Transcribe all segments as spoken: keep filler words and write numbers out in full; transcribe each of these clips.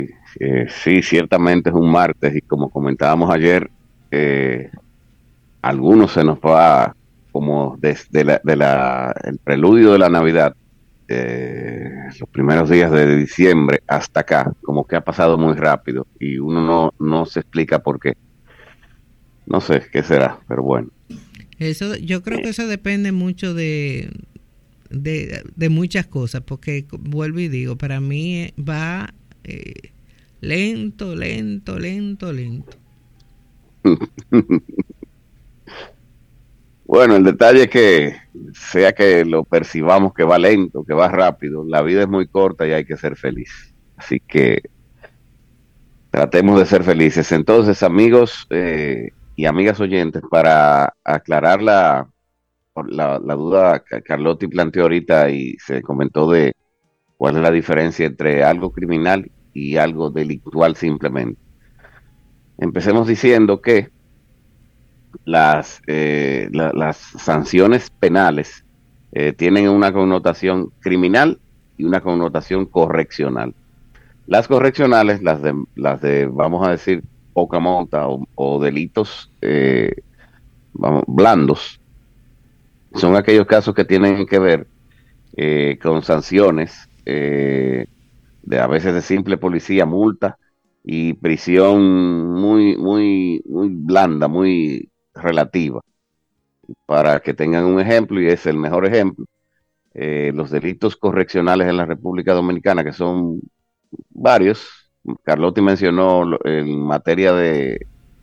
Eh, sí, ciertamente es un martes y como comentábamos ayer, eh, algunos se nos va como desde la, de la, el preludio de la Navidad, eh, los primeros días de diciembre hasta acá, como que ha pasado muy rápido y uno no, no se explica por qué. No sé qué será, pero bueno. Eso, yo creo que eso depende mucho de, de, de muchas cosas, porque vuelvo y digo, para mí eh, va eh, lento, lento, lento, lento. Bueno, el detalle es que sea que lo percibamos que va lento, que va rápido, la vida es muy corta y hay que ser feliz. Así que tratemos de ser felices. Entonces, amigos eh, y amigas oyentes, para aclarar la, la, la duda que Carlotti planteó ahorita y se comentó de cuál es la diferencia entre algo criminal y algo delictual simplemente. Empecemos diciendo que las, eh, la- las sanciones penales eh, tienen una connotación criminal y una connotación correccional. Las correccionales, las de, las de vamos a decir, poca monta o, o delitos eh, vamos, blandos, son aquellos casos que tienen que ver eh, con sanciones eh, de a veces de simple policía, multa y prisión muy, muy, muy blanda, muy relativa. Para que tengan un ejemplo, y es el mejor ejemplo, eh, los delitos correccionales en la República Dominicana, que son varios. Carlotti mencionó lo- en materia de,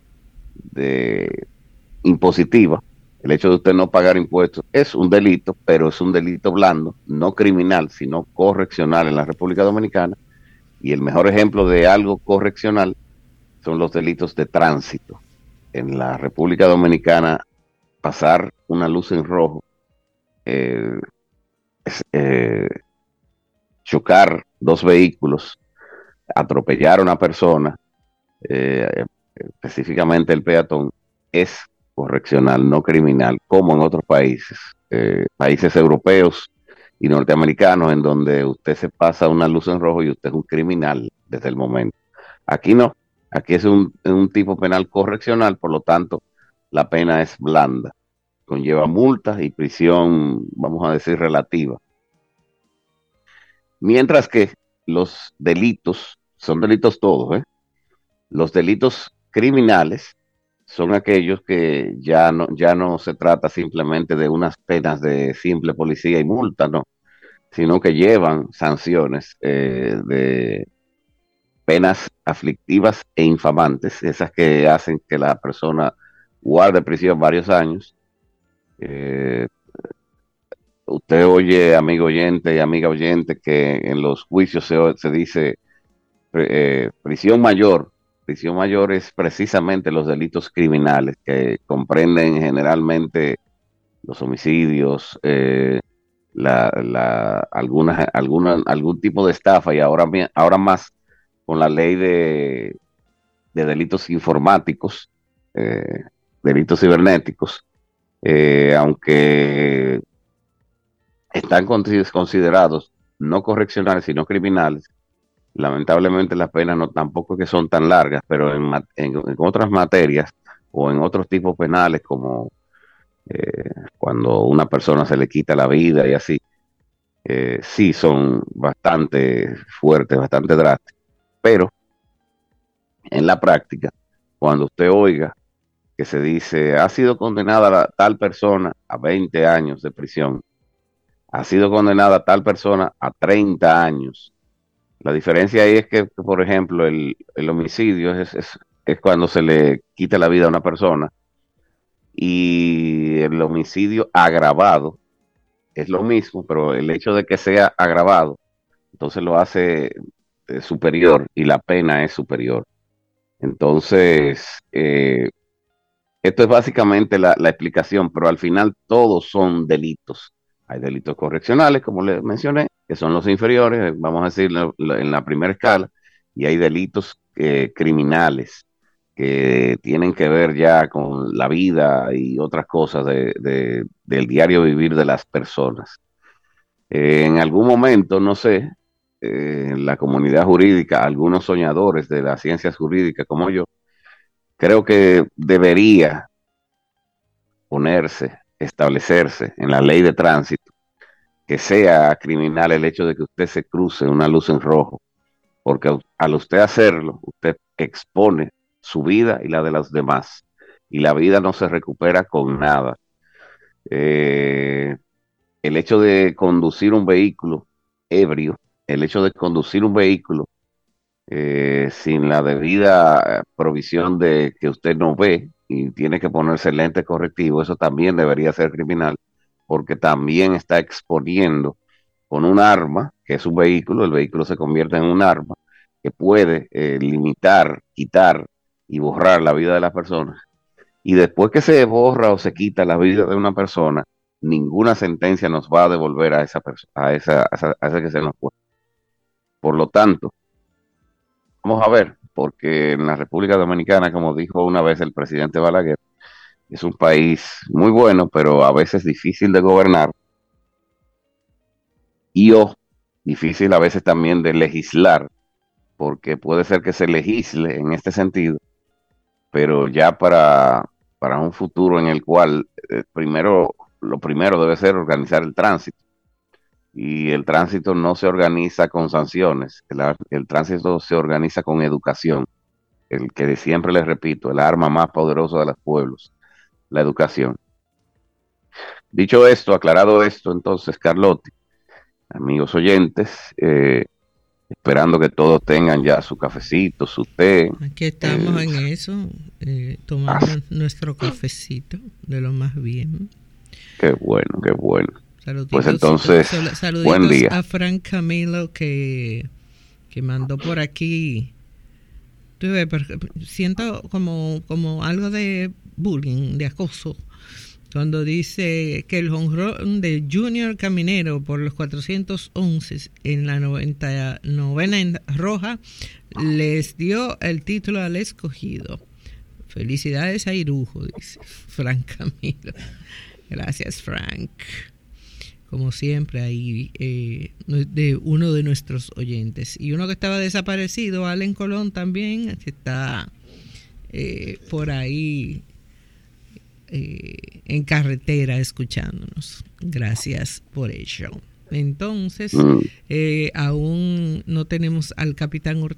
de impositiva, el hecho de usted no pagar impuestos es un delito, pero es un delito blando, no criminal, sino correccional en la República Dominicana. Y el mejor ejemplo de algo correccional son los delitos de tránsito. En la República Dominicana, pasar una luz en rojo, eh, es, eh, chocar dos vehículos, atropellar a una persona, eh, específicamente el peatón, es correccional, no criminal, como en otros países, eh, países europeos y norteamericanos, en donde usted se pasa una luz en rojo y usted es un criminal desde el momento. Aquí no, aquí es un, un tipo penal correccional, por lo tanto, la pena es blanda, conlleva multas y prisión, vamos a decir, relativa. Mientras que los delitos, son delitos todos, ¿eh? Los delitos criminales son aquellos que ya no, ya no se trata simplemente de unas penas de simple policía y multa, no, sino que llevan sanciones eh, de penas aflictivas e infamantes, esas que hacen que la persona guarde prisión varios años. Eh, Usted oye, amigo oyente y amiga oyente, que en los juicios se, se dice eh, prisión mayor. Prisión mayor es precisamente los delitos criminales que comprenden generalmente los homicidios, eh, la, la, alguna, alguna, algún tipo de estafa y ahora, ahora más con la ley de, de delitos informáticos, eh, delitos cibernéticos, eh, aunque están considerados no correccionales sino criminales. Lamentablemente las penas no tampoco que son tan largas, pero en, en, en otras materias o en otros tipos penales como eh, cuando una persona se le quita la vida y así, eh, sí son bastante fuertes, bastante drásticos. Pero en la práctica, cuando usted oiga que se dice ha sido condenada la, tal persona a veinte años de prisión, ha sido condenada tal persona a treinta años. La diferencia ahí es que, por ejemplo, el, el homicidio es, es, es, cuando se le quita la vida a una persona y el homicidio agravado es lo mismo, pero el hecho de que sea agravado, entonces lo hace eh, superior y la pena es superior. Entonces, eh, esto es básicamente la, la explicación, pero al final todos son delitos. Hay delitos correccionales, como les mencioné, que son los inferiores, vamos a decir, en la primera escala, y hay delitos eh, criminales que tienen que ver ya con la vida y otras cosas de, de, del diario vivir de las personas. Eh, en algún momento, no sé, eh, la comunidad jurídica, algunos soñadores de las ciencias jurídicas como yo, creo que debería ponerse, establecerse en la ley de tránsito que sea criminal el hecho de que usted se cruce una luz en rojo, porque al usted hacerlo, usted expone su vida y la de los demás, y la vida no se recupera con nada. Eh, el hecho de conducir un vehículo ebrio, el hecho de conducir un vehículo eh, sin la debida provisión de que usted no ve y tiene que ponerse lente correctivo, eso también debería ser criminal, porque también está exponiendo con un arma, que es un vehículo, el vehículo se convierte en un arma que puede eh, limitar, quitar y borrar la vida de las personas. Y después que se borra o se quita la vida de una persona, ninguna sentencia nos va a devolver a esa persona, a esa, a esa, a esa que se nos fue. Por lo tanto, vamos a ver, porque en la República Dominicana, como dijo una vez el presidente Balaguer, es un país muy bueno, pero a veces difícil de gobernar y o difícil a veces también de legislar, porque puede ser que se legisle en este sentido, pero ya para, para un futuro en el cual eh, primero, lo primero debe ser organizar el tránsito. Y el tránsito no se organiza con sanciones, el, el tránsito se organiza con educación. El que siempre les repito, el arma más poderosa de los pueblos, la educación. Dicho esto, aclarado esto, entonces, Carlotti, amigos oyentes, eh, esperando que todos tengan ya su cafecito, su té. Aquí estamos eh, en eso, eh, tomando ah, nuestro cafecito de lo más bien. Qué bueno, qué bueno. Saluditos, pues entonces, saluditos buen día. A Frank Camilo que, que mandó por aquí. Tuve, siento como, como algo de bullying, de acoso, cuando dice que el jonrón de Junior Caminero por los cuatrocientos once en la noventa novena en roja les dio el título al escogido. Felicidades a Irujo, dice Frank Camilo. Gracias, Frank. Como siempre, ahí eh, de uno de nuestros oyentes. Y uno que estaba desaparecido, Allen Colón también, que está eh, por ahí eh, en carretera escuchándonos. Gracias por ello. Entonces, eh, aún no tenemos al capitán Ortega.